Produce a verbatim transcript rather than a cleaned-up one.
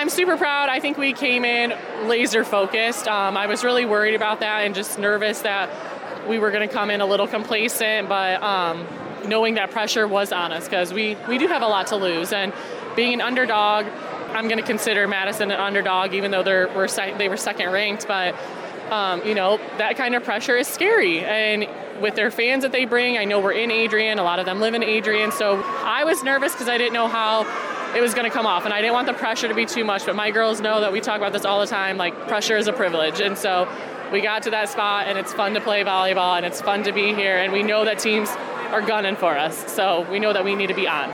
I'm super proud. I think we came in laser focused. Um, I was really worried about that and just nervous that we were going to come in a little complacent, but um, knowing that pressure was on us because we, we do have a lot to lose. And being an underdog, I'm going to consider Madison an underdog, even though they're, we're sec- they were second ranked. But, um, you know, that kind of pressure is scary. And with their fans that they bring, I know we're in Adrian. A lot of them live in Adrian. So I was nervous because I didn't know how it was going to come off. And I didn't want the pressure to be too much. But my girls know that we talk about this all the time, like pressure is a privilege. And so we got to that spot, and it's fun to play volleyball, and it's fun to be here. And we know that teams are gunning for us. So we know that we need to be on.